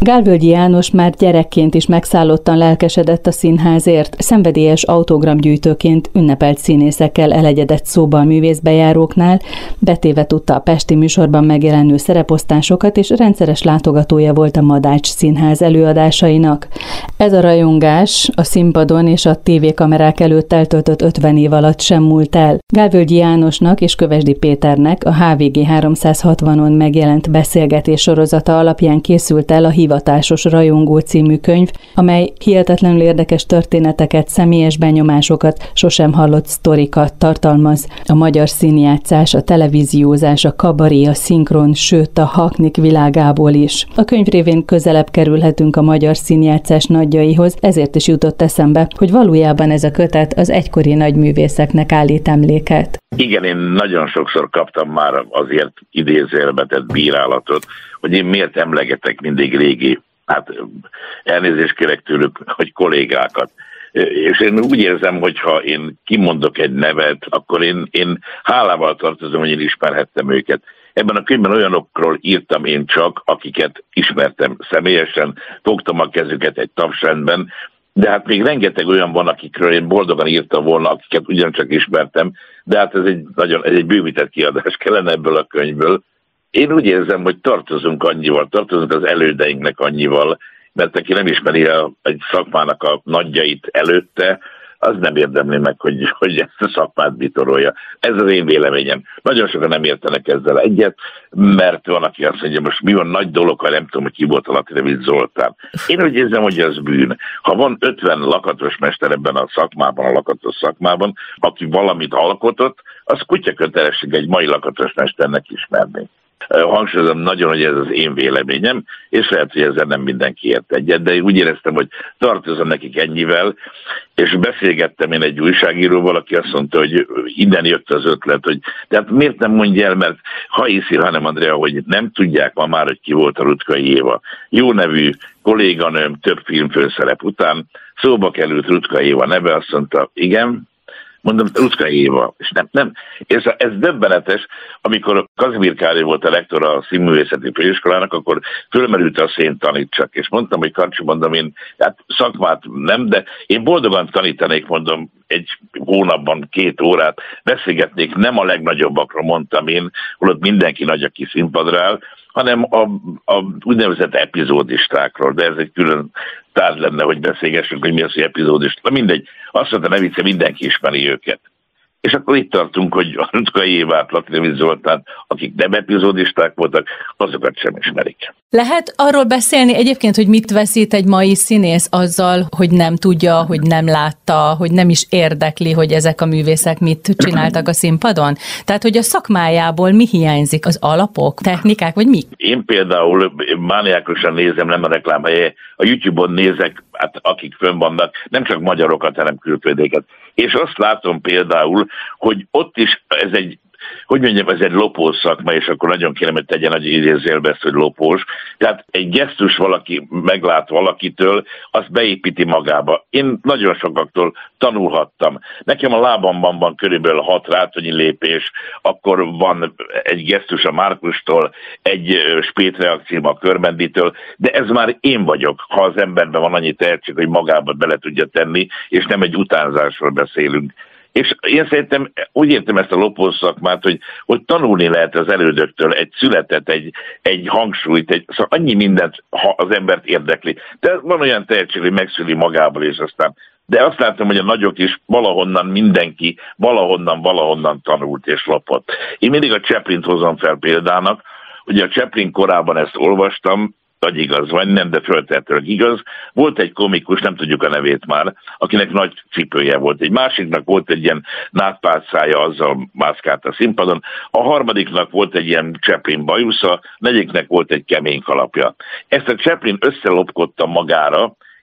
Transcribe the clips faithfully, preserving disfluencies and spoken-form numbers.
Gálvölgyi János már gyerekként is megszállottan lelkesedett a színházért, szenvedélyes autogramgyűjtőként ünnepelt színészekkel elegyedett szóban művészbejáróknál, betéve tudta a pesti műsorban megjelenő szereposztásokat, és rendszeres látogatója volt a Madács Színház előadásainak. Ez a rajongás a színpadon és a tévékamerák előtt eltöltött ötven év alatt sem múlt el. Gálvölgyi Jánosnak és Kövesdi Péternek a há vé gé háromszázhatvanon megjelent beszélgetés sorozata alapján készült el a Hivatásos Rajongó című könyv, amely hihetetlenül érdekes történeteket, személyes benyomásokat, sosem hallott sztorikat tartalmaz. A magyar színjátszás, a televíziózás, a kabaré, a szinkron, sőt a haknik világából is. A könyv révén közelebb kerülhetünk a magyar színjátszás nagyjaihoz, ezért is jutott eszembe, hogy valójában ez a kötet az egykori nagyművészeknek állít emléket. Igen, én nagyon sokszor kaptam már azért idézőjelbe tett bírálatot, hogy én miért emlegetek mindig régi, hát elnézést kérek tőlük, hogy kollégákat. És én úgy érzem, hogy ha én kimondok egy nevet, akkor én, én hálával tartozom, hogy én ismerhettem őket. Ebben a könyvben olyanokról írtam én csak, akiket ismertem személyesen, fogtam a kezüket egy tapsrendben, de hát még rengeteg olyan van, akikről én boldogan írtam volna, akiket ugyancsak ismertem, de hát ez egy nagyon, ez egy bővített kiadás kellene ebből a könyvből. Én úgy érzem, hogy tartozunk annyival, tartozunk az elődeinknek annyival, mert aki nem ismeri el egy szakmának a nagyjait előtte, az nem érdemli meg, hogy, hogy ezt a szakmát bitorolja. Ez az én véleményem. Nagyon sokan nem értenek ezzel egyet, mert van, aki azt mondja, most mi van nagy dolog, ha nem tudom, hogy ki volt a Latinevit Zoltán. Én úgy érzem, hogy az bűn. Ha van ötven lakatos mester ebben a szakmában, a lakatos szakmában, aki valamit alkotott, az kutya kötelesség egy mai lakatos mesternek ismerni. Hangsúlyozom nagyon, hogy ez az én véleményem, és lehet, hogy ezzel nem mindenki ért egyet, de én úgy éreztem, hogy tartozom nekik ennyivel, és beszélgettem én egy újságíróval, aki azt mondta, hogy innen jött az ötlet, hogy tehát miért nem mondja el, mert ha hiszi, hanem Andrea, hogy nem tudják ma már, hogy ki volt a Rutkai Éva. Jó nevű kolléganőm több filmfőszerep után szóba került Rutkai Éva neve, azt mondta, igen, mondom, Rutkai Éva, és nem, nem. Ez, ez döbbenetes, amikor Kazimír Károly volt a lektor a Színművészeti Főiskolának, akkor fölmerült a szén tanítsak, és mondtam, hogy Karcsi, mondom, én hát szakmát nem, de én boldogan tanítanék, mondom, egy hónapban két órát, beszélgetnék, nem a legnagyobbakról mondtam én, holott mindenki nagy, aki színpadra áll, hanem a, a úgynevezett epizódistákról, de ez egy külön tárgy lenne, hogy beszélgessünk, hogy mi az, hogy epizódista. Na mindegy, azt mondta, ne vicce, mindenki ismeri őket. És akkor itt tartunk, hogy a Rutkai Évát, Latinevit Zoltán, akik nem epizódisták voltak, azokat sem ismerik. Lehet arról beszélni egyébként, hogy mit veszít egy mai színész azzal, hogy nem tudja, hogy nem látta, hogy nem is érdekli, hogy ezek a művészek mit csináltak a színpadon? Tehát, hogy a szakmájából mi hiányzik? Az alapok, technikák, vagy mi? Én például mániákusan nézem, nem a reklámhelye, a YouTube-on nézek, hát akik fönn vannak, nem csak magyarokat, hanem külföldéket. És azt látom például, hogy ott is ez egy, hogy mondjam, ez egy lopós szakma, és akkor nagyon kérem, hogy tegyen nagy idézőjelbe ezt, hogy lopós. Tehát egy gesztus valaki meglát valakitől, azt beépíti magába. Én nagyon sokaktól tanulhattam. Nekem a lábamban van körülbelül hat rátonyi lépés, akkor van egy gesztus a Márkustól, egy spétreakció a Körmenditől, de ez már én vagyok, ha az emberben van annyi tehetség, hogy magába bele tudja tenni, és nem egy utánzásról beszélünk. És én szerintem úgy értem ezt a lopós szakmát, hogy, hogy tanulni lehet az elődöktől egy születet, egy, egy hangsúlyt, egy, szóval annyi mindent, ha az embert érdekli. De van olyan tehetség, hogy megszüli magából, és aztán. De azt látom, hogy a nagyok is valahonnan mindenki, valahonnan, valahonnan tanult és lopott. Én mindig a Chaplint hozom fel példának, ugye a Chaplin korában ezt olvastam, vagy igaz, vagy nem, de föltehetőleg igaz. Volt egy komikus, nem tudjuk a nevét már, akinek nagy cipője volt. Egy másiknak volt egy ilyen nátpálcája, azzal mászkált a színpadon. A harmadiknak volt egy ilyen Chaplin bajusza, negyediknek volt egy kemény kalapja. Ezt a Chaplin összelopkodta magára,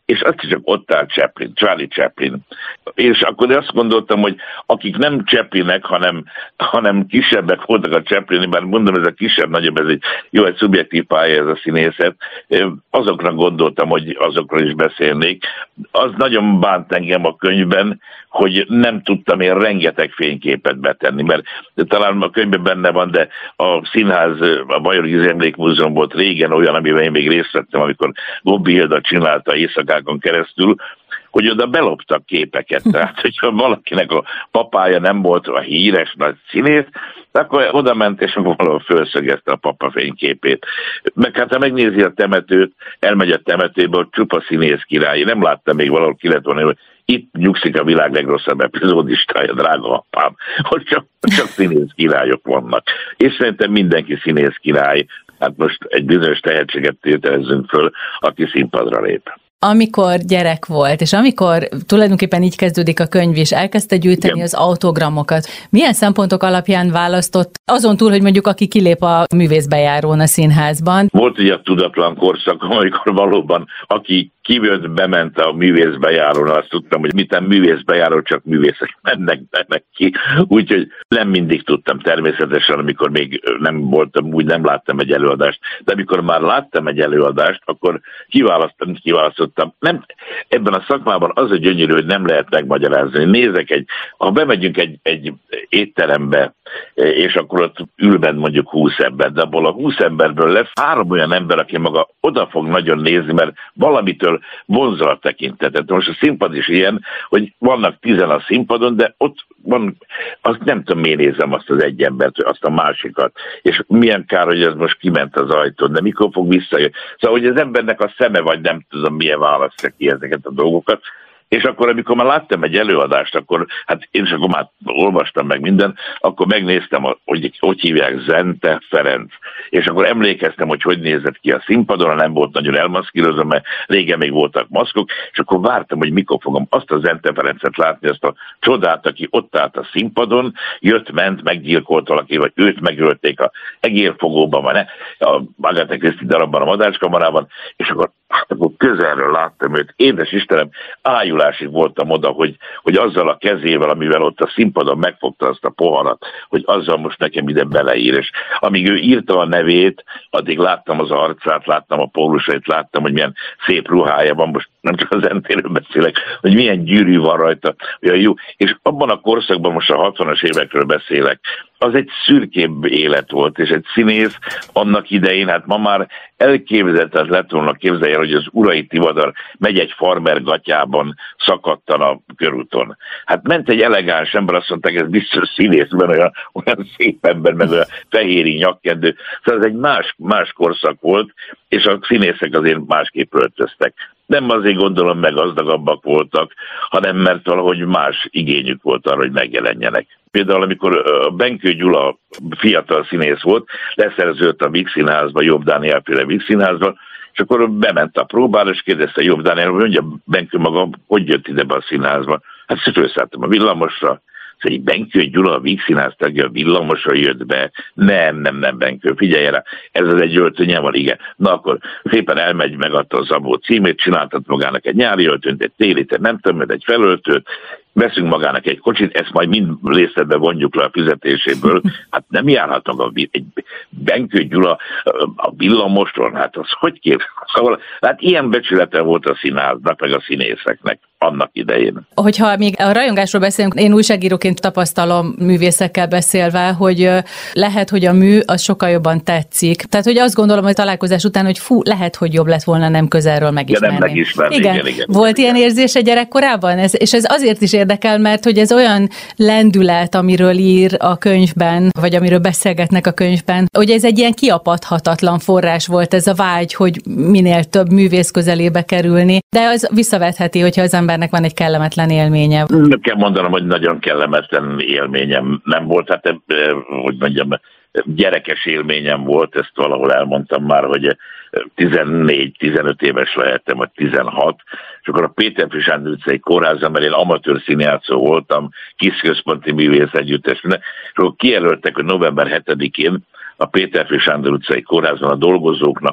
és azt is csak ott áll Chaplin, Charlie Chaplin. És akkor azt gondoltam, hogy akik nem Chaplinek, hanem, hanem kisebbek voltak a Chaplin, bár mondom, ez a kisebb-nagyobb, ez egy jó, egy szubjektív pálya ez a színészet, azokra gondoltam, hogy azokról is beszélnék. Az nagyon bánt engem a könyvben, hogy nem tudtam én rengeteg fényképet betenni, mert talán a könyvben benne van, de a színház, a Bajor Giza Emlékmúzeum volt régen olyan, amiben én még részt vettem, amikor Gobbi Hilda csinálta éjszakákon keresztül, hogy oda beloptak képeket. Tehát, hogyha valakinek a papája nem volt a híres nagy színész, akkor oda ment, és valahol felszögezte a papa fényképét. Meg hát, ha megnézi a temetőt, elmegy a temetőből, csupa színész király. Nem láttam még valahol ki lett volna, hogy itt nyugszik a világ legrosszabb epizódistája, drága apám, hogy csak, csak színész királyok vannak. És szerintem mindenki színész király. Hát most egy bizonyos tehetséget tételezzünk föl, aki színpadra lép. Amikor gyerek volt, és amikor tulajdonképpen így kezdődik a könyv, és elkezdte gyűjteni Igen. az autogramokat, milyen szempontok alapján választott, azon túl, hogy mondjuk aki kilép a művészbejárón a színházban? Volt ugye a tudatlan korszak, amikor valóban aki kijött, bement a művészbejárón, azt tudtam, hogy miten művészbejáró, csak művészek mennek, mennek ki. Úgyhogy nem mindig tudtam természetesen, amikor még nem voltam, úgy nem láttam egy előadást. De amikor már láttam egy előadást, akkor kiválasztottam, kiválasztottam. Nem, ebben a szakmában az a gyönyörű, hogy nem lehet megmagyarázni. Nézek egy, ha bemegyünk egy, egy étterembe, és akkor ott ül bent mondjuk húsz ember, de abból a húsz emberből lesz három olyan ember, aki maga oda fog nagyon nézni, mert valamitől vonzol a tekintetet. Most a színpad is ilyen, hogy vannak tizen a színpadon, de ott van, azt nem tudom, miért nézem azt az egy embert, azt a másikat, és milyen kár, hogy ez most kiment az ajtón, de mikor fog visszajönni. Szóval, hogy az embernek a szeme, vagy nem tudom, milyen választja ki ezeket a dolgokat. És akkor, amikor már láttam egy előadást, akkor, hát én is akkor már olvastam meg minden, akkor megnéztem, hogy hogy hívják, Zente Ferenc. És akkor emlékeztem, hogy hogy nézett ki a színpadon, nem volt nagyon elmaszkírozva, mert régen még voltak maszkok, és akkor vártam, hogy mikor fogom azt a Zente Ferencet látni, azt a csodát, aki ott állt a színpadon, jött, ment, meggyilkolt valaki, vagy őt megölték a egérfogóban, vagy ne, a Agatha Christie darabban, a Madárskamarában, és akkor, akkor közelről láttam őt. Édes Istenem, ájulásig voltam oda, hogy, hogy azzal a kezével, amivel ott a színpadon megfogta azt a poharat, hogy azzal most nekem ide beleír. És amíg ő írta a nevét, addig láttam az arcát, láttam a pólusait, láttam, hogy milyen szép ruhája van, most nem csak az Zentéről beszélek, hogy milyen gyűrű van rajta, olyan jó. És abban a korszakban, most a hatvanas évekről beszélek, az egy szürkébb élet volt, és egy színész annak idején, hát ma már elképzelhetetlen lett volna, képzelje, hogy az Urai Tivadar megy egy farmer gatyában szakadtan a körúton. Hát ment egy elegáns ember, azt mondták, ez biztos színészben olyan, olyan szép ember, meg olyan fehéri nyakkendő. Szóval ez egy más, más korszak volt, és a színészek azért másképp öltöztek. Nem azért gondolom meg gazdagabbak voltak, hanem mert valahogy más igényük volt arra, hogy megjelenjenek. Például amikor Benkő Gyula fiatal színész volt, leszerződött a Víg Színházba, Jobb Dániel féle Víg Színházba, és akkor bement a próbára, és kérdezte Jobb Dániel, hogy mondja Benkő maga, hogy jött ide be a színházba. Hát fölszálltam a villamosra, szóval Benkő Gyula, a Víg Színház tagja, a villamosra jött be. Nem, nem, nem, Benkő, figyelj erre, ez az egy öltönye van, igen. Na akkor szépen elmegy, megadta a Zabó címét, csináltat magának egy nyári öltönyt, egy télit, nem tudom, egy felöltőt, veszünk magának egy kocsit, ezt majd mind részletbe vonjuk le a fizetéséből. Hát nem járhatnak a, egy Benkő Gyula a villamosról, hát az hogy kép? Szóval, hát ilyen becsülete volt a színháznak, meg a színészeknek annak idején. Hogyha még a rajongásról beszélünk, én újságíróként tapasztalom művészekkel beszélve, hogy lehet, hogy a mű az sokkal jobban tetszik. Tehát, hogy azt gondolom, hogy találkozás után, hogy fú, lehet, hogy jobb lett volna nem közelről megismerni. Ja, nem megismerni. Igen. Igen, igen, volt igen, ilyen érzése gyerekkorában? Ez, és ez azért is érdekel, mert hogy ez olyan lendület, amiről ír a könyvben, vagy amiről beszélgetnek a könyvben, hogy ez egy ilyen kiapadhatatlan forrás volt ez a vágy, hogy minél több művész közelébe kerülni, de az visszavetheti, hogyha az embernek van egy kellemetlen élménye. Nem kell mondanom, hogy nagyon kellemetlen élményem nem volt, hát hogy mondjam, gyerekes élményem volt, ezt valahol elmondtam már, hogy tizennégy-tizenöt éves lehettem, vagy tizenhat, és akkor a Péterfi Sándor utcai kórházban, mert én amatőr színjátszó voltam, Kis Központi Művész Együttesben, és akkor kijelöltek, hogy november hetedikén a Péterfi Sándor utcai kórházban a dolgozóknak a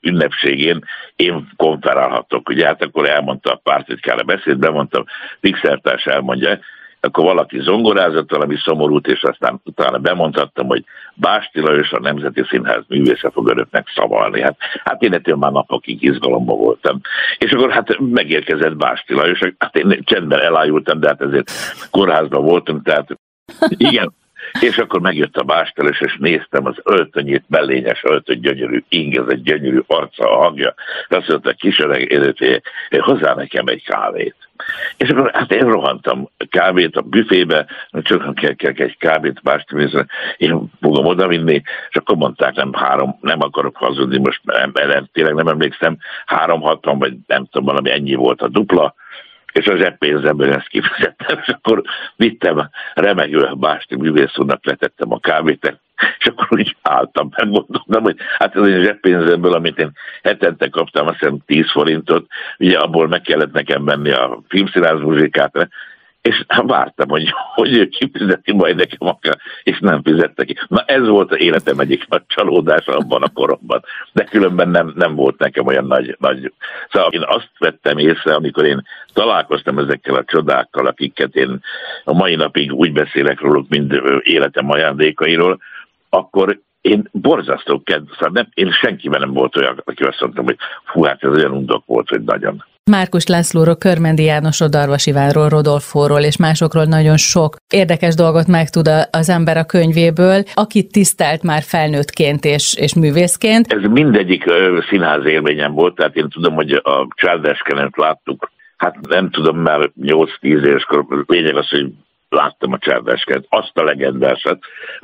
ünnepségén én konferálhatok. Ugye hát akkor elmondta a pártitkár a beszéd, bemondtam, Fixertárs elmondja, akkor valaki zongorázott valami szomorút, és aztán utána bemondhattam, hogy Básti Lajos, a Nemzeti Színház művésze fog önöknek szavalni. Hát, hát én ettől már napokig izgalomban voltam. És akkor hát megérkezett Básti Lajos, hát én csendben elájultam, de hát ezért kórházban voltunk, tehát igen. És akkor megjött a Básti Lajos, és néztem az öltönyét, mellényes öltöny, gyönyörű ing, ez egy gyönyörű arca, a hangja. Azt mondta, kis öreg, hozzá nekem egy kávét. És akkor hát én rohantam kávét a büfébe, csak kell, kell egy kávét Básti Lajosra, én fogom odavinni, és akkor mondták, nem három, nem akarok hazudni, most nem, nem, tényleg nem emlékszem, három hatvan, vagy nem tudom, valami ennyi volt a dupla, és a zseppénzemből ezt kifizettem, és akkor vittem remegő a Básti művész úrnak, letettem a kávét, és akkor úgy álltam, megmondtam, hogy hát ez a zseppénzemből, amit én hetente kaptam, azt hiszem tíz forintot, ugye abból meg kellett nekem venni a Filmszínház muzsikát, és vártam, hogy, hogy ő kifizeti majd nekem akár, és nem fizette ki. Na ez volt az életem egyik nagy csalódása abban a koromban, de különben nem, nem volt nekem olyan nagy, nagy... Szóval én azt vettem észre, amikor én találkoztam ezekkel a csodákkal, akiket én a mai napig úgy beszélek róluk, mint életem ajándékairól, akkor én borzasztó kedv, szóval nem, én senkiben nem volt olyan, aki azt mondtam, hogy fú, hát ez olyan undok volt, hogy nagyon. Márkus Lászlóról, Körmendi Jánosról, Darvas Ivánról, Rodolfóról és másokról nagyon sok érdekes dolgot megtud az ember a könyvéből, akit tisztelt már felnőttként és, és művészként. Ez mindegyik színház élményem volt, tehát én tudom, hogy a Csárdáskenent láttuk, hát nem tudom, már nyolc-tíz éveskor, lényeg az, hogy láttam a Csárdáskenent, azt a legendásat,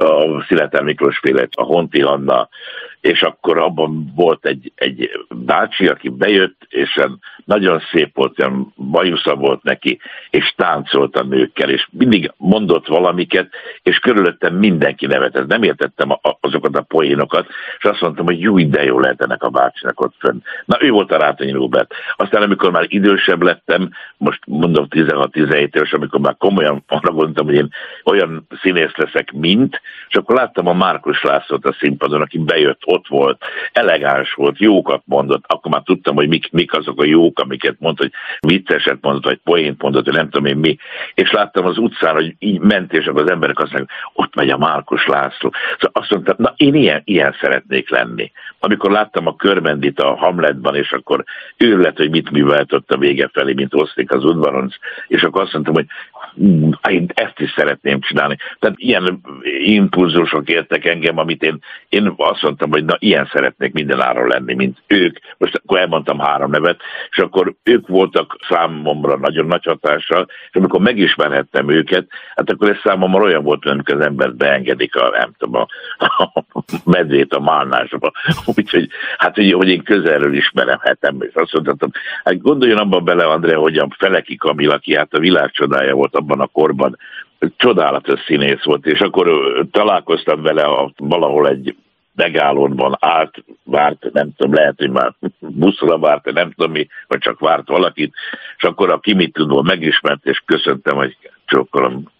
a Sziláthán Miklós féle, a Honti Hanna, és akkor abban volt egy, egy bácsi, aki bejött, és nagyon szép volt, olyan bajusza volt neki, és táncolt a nőkkel, és mindig mondott valamiket, és körülöttem mindenki nevetett. Nem értettem azokat a poénokat, és azt mondtam, hogy jó, de jó lehet ennek a bácsinak ott fönn. Na, ő volt a Rátonyi Róbert. Aztán, amikor már idősebb lettem, most mondom tizenhat-tizenhét éves, amikor már komolyan arra gondoltam, hogy én olyan színész leszek, mint, és akkor láttam a Márkus Lászlót a színpadon, aki bejött, ott volt, elegáns volt, jókat mondott, akkor már tudtam, hogy mik, mik azok a jók, amiket mondott, hogy vicceset mondott, vagy poént mondott, hogy nem tudom én mi, és láttam az utcán, hogy így ment, és akkor az emberek azt mondják, ott megy a Márkus László. Szóval azt mondtam, na én ilyen, ilyen szeretnék lenni. Amikor láttam a Körmendit a Hamletban, és akkor őrület, hogy mit művelt ott a vége felé, mint osztik az udvaron, és akkor azt mondtam, hogy én ezt is szeretném csinálni. Tehát ilyen impulzusok értek engem, amit én, én azt mondtam, hogy na ilyen szeretnék mindenáron lenni, mint ők. Most akkor elmondtam három nevet, és akkor ők voltak számomra nagyon nagy hatással, és amikor megismerhettem őket, hát akkor ez számomra olyan volt, amikor az embert beengedik a, nem tudom, a, a medvét a málnásba. Úgyhogy, hát hogy, hogy én közelről ismeremhetem, és azt mondtam, hát gondoljon abban bele, Andrea, hogy a Feleki Kamil, aki hát a világ csodája volt abban a korban, csodálatos színész volt, és akkor találkoztam vele a, valahol egy megállóban állt, várt, nem tudom, lehet, hogy már buszra várt, nem tudom mi, vagy csak várt valakit, és akkor a Kimitudból megismert, és köszöntem, hogy csókolom.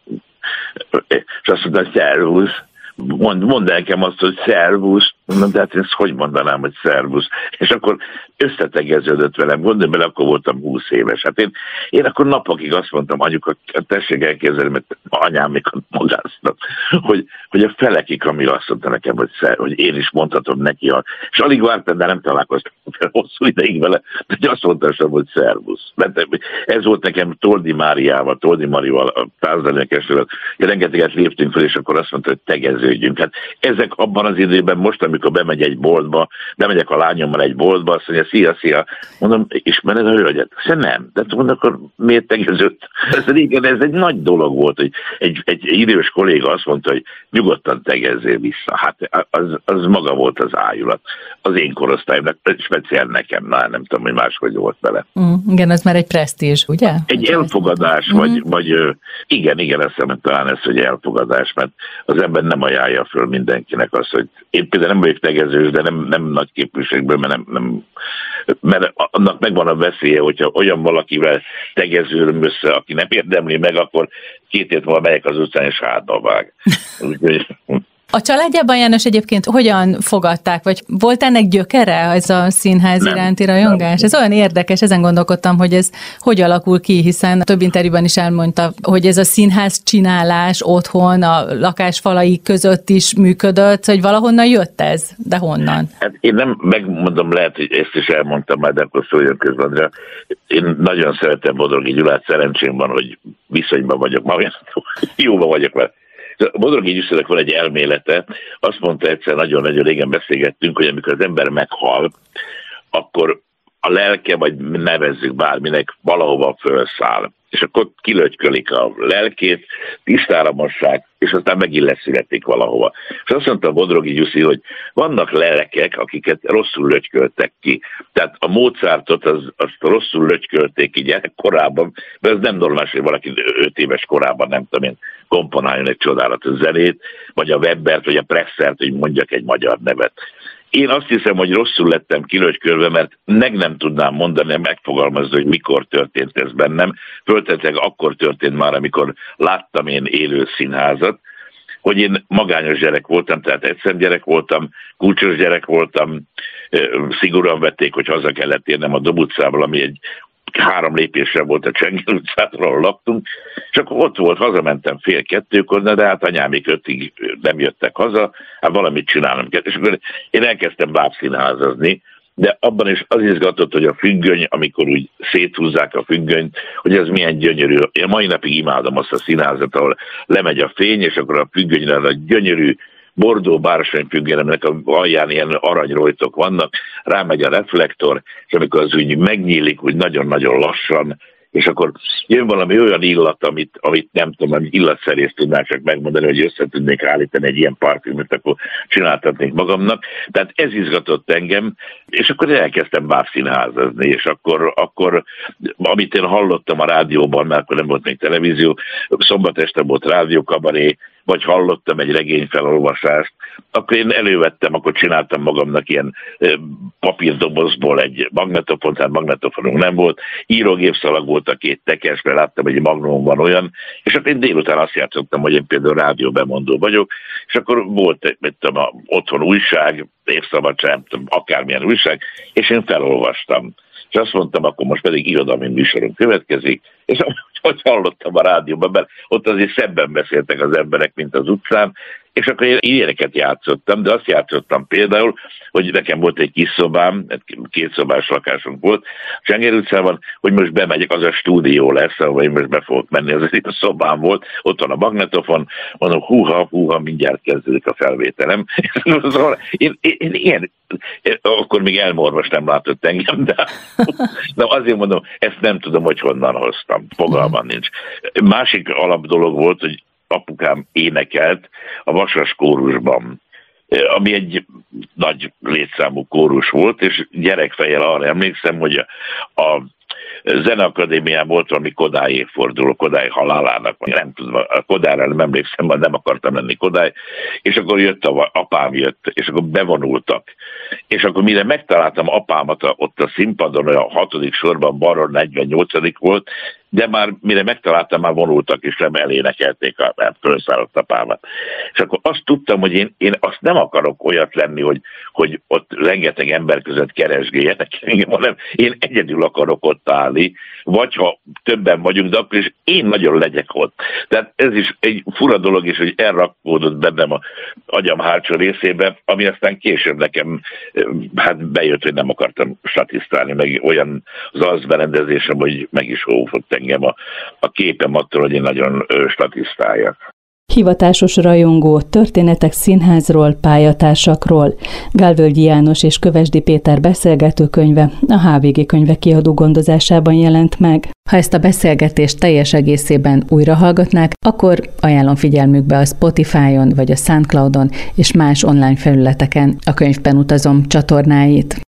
És azt mondta, hogy szervusz. Mond, mondd nekem azt, hogy szervusz, mondom, de hát ezt hogy mondanám, hogy szervusz. És akkor összetegeződött velem, gondolj bele, akkor voltam húsz éves. Hát én, én akkor napokig azt mondtam, anyuka, tessék elképzelni, mert anyám mikor magáztak, hogy, hogy a Feleki Kamil azt mondta nekem, hogy, szer, hogy én is mondhatom neki, és alig vártam, de nem találkoztam hosszú ideig vele, de azt mondtam, hogy szervusz. Mert ez volt nekem Toldi Máriával, Toldi Marival, a társadalmi rengeteget léptünk fel, és akkor azt mondta, hogy tegeződjünk. Hát ezek abban az időben most, amikor bemegy egy boltba, bemegyek a lányommal egy boltba, azt mondja, szia, szia, mondom, ismered a hölgyet? Azt mondja, nem. De mondom, akkor miért tegeződött? Ez régen, ez egy nagy dolog volt, hogy egy, egy idős kolléga azt mondta, hogy nyugodtan tegezzél vissza. Hát az, az maga volt az ájulat. Az én korosztályomnak, speciál nekem, na, nem tudom, hogy máshogy volt vele. Mm, igen, az már egy presztízs, ugye? Egy elfogadás, mm. vagy, vagy igen, igen, azt hiszem, talán ez, hogy elfogadás, mert az ember nem ajánlja föl mindenkinek azt, hogy én például nem vagyok tegezős, de nem, nem nagy képviségből, mert, nem, nem, mert annak megvan a veszélye, hogyha olyan valakivel tegezőröm össze, aki nem érdemli meg, akkor két év múlva megyek az utcán és hátba vág. Úgyhogy... A családjában, János, egyébként hogyan fogadták, vagy volt ennek gyökere, ez a színház nem, iránti rajongás? Nem. Ez olyan érdekes, ezen gondolkodtam, hogy ez hogy alakul ki, hiszen több interjúban is elmondta, hogy ez a színház csinálás otthon, a lakás falai között is működött, hogy valahonnan jött ez, de honnan? Hát én nem megmondom, lehet, hogy ezt is elmondtam már, de akkor szóljon közben, de én nagyon szeretem Bodrogi Gyulát, szerencsém van, hogy viszonyban vagyok, ma jóban vagyok vele. A Bodrogi Gyulának van egy elmélete, azt mondta egyszer, nagyon-nagyon régen beszélgettünk, hogy amikor az ember meghal, akkor a lelke, vagy nevezzük bárminek, valahova felszáll. És akkor kilötykölik a lelkét, tisztára mossák, és aztán megint leszületik valahova. És azt mondta a Bodrogi Gyuszi, hogy vannak lelkek, akiket rosszul lötyköltek ki. Tehát a Mozartot az, azt rosszul lötykölték ki gyerekkorában, de ez nem normális, hogy valaki öt éves korában, nem tudom én, komponáljon egy csodálatos zenét, vagy a Webbert, vagy a Pressert, hogy mondjak egy magyar nevet. Én azt hiszem, hogy rosszul lettem kilötykölve, mert meg nem tudnám mondani, megfogalmazni, hogy mikor történt ez bennem. Föltetleg akkor történt már, amikor láttam én élő színházat, hogy én magányos gyerek voltam, tehát egyszer gyerek voltam, kulcsos gyerek voltam, szigorúan vették, hogy haza kellett érnem a Dob utcából, ami egy három lépésre volt a Csenger utcától, laktunk, és akkor ott volt, hazamentem fél kettőkor, de hát anyámik ötig nem jöttek haza, hát valamit csinálnom kell. És akkor én elkezdtem bábszínházazni, de abban is az izgatott, hogy a függöny, amikor úgy széthúzzák a függönyt, hogy ez milyen gyönyörű. Én mai napig imádom azt a színházat, ahol lemegy a fény, és akkor a függönyre a gyönyörű bordó bársonyfüggönynek a alján ilyen aranyrojtok vannak, rámegy a reflektor, és amikor az úgy megnyílik, úgy nagyon-nagyon lassan, és akkor jön valami olyan illat, amit, amit nem tudom, amit illatszerészt tudnám csak megmondani, hogy össze tudnék állítani egy ilyen parfümöt, akkor csináltatnék magamnak. Tehát ez izgatott engem, és akkor elkezdtem bábszínházazni, és akkor, akkor, amit én hallottam a rádióban, mert akkor nem volt még televízió, szombat este volt rádiókabaré, vagy hallottam egy regényfelolvasást, akkor én elővettem, akkor csináltam magamnak ilyen papírdobozból egy magnetofont, tehát magnetofonunk nem volt, írógépszalag volt a két tekes, mert láttam, hogy egy magnum van olyan, és akkor én délután azt játszottam, hogy én például rádióbemondó vagyok, és akkor volt egy tudom, otthon újság, Évszabadság, nem tudom, akármilyen újság, és én felolvastam. És azt mondtam, akkor most pedig irodalmi műsoron következik, és hogy hallottam a rádióban, mert ott azért szebben beszéltek az emberek, mint az utcán, és akkor én ilyeneket játszottam, de azt játszottam például, hogy nekem volt egy kis szobám, két szobás lakásunk volt, Csenger utcában, hogy most bemegyek, az a stúdió lesz, ahol én most be fogok menni, az itt a szobám volt, ott van a magnetofon, mondom, húha, húha, mindjárt kezdődik a felvételem. Szóval én, én, én ilyen, akkor még elmorvos nem látott engem, de, de azért mondom, ezt nem tudom, hogy honnan hoztam, fogalmam nincs. Másik alap dolog volt, hogy apukám énekelt a Vasas kórusban, ami egy nagy létszámú kórus volt, és gyerekfejjel arra emlékszem, hogy a, a Zeneakadémián volt valami Kodály évforduló, Kodály halálának, nem tudom, a Kodályra nem emlékszem, mert nem akartam lenni Kodály, és akkor jött a, apám jött, és akkor bevonultak. És akkor mire megtaláltam apámat a, ott a színpadon, a hatodik sorban, balról negyvennyolcadik volt, de már mire megtaláltam, már vonultak, és nem elénekelték, mert felszállott apámat. És akkor azt tudtam, hogy én, én azt nem akarok olyat lenni, hogy, hogy ott rengeteg ember között keresgéljenek engem, hanem én egyedül akarok ott állni, vagy ha többen vagyunk, de akkor is én nagyon legyek ott. Tehát ez is egy fura dolog is, hogy elrakódott bennem a agyam hátsó részébe, ami aztán később nekem hát bejött, hogy nem akartam statisztálni, meg olyan az az berendezésem, hogy meg is óvott engem a, a képem attól, hogy én nagyon statisztáljak. Hivatásos rajongó, történetek színházról, pályatársakról. Gálvölgyi János és Kövesdi Péter beszélgetőkönyve a há vé gé Könyvek Kiadó gondozásában jelent meg. Ha ezt a beszélgetést teljes egészében újra hallgatnák, akkor ajánlom figyelmükbe a Spotify-on vagy a SoundCloud-on és más online felületeken a Könyvben utazom csatornáit.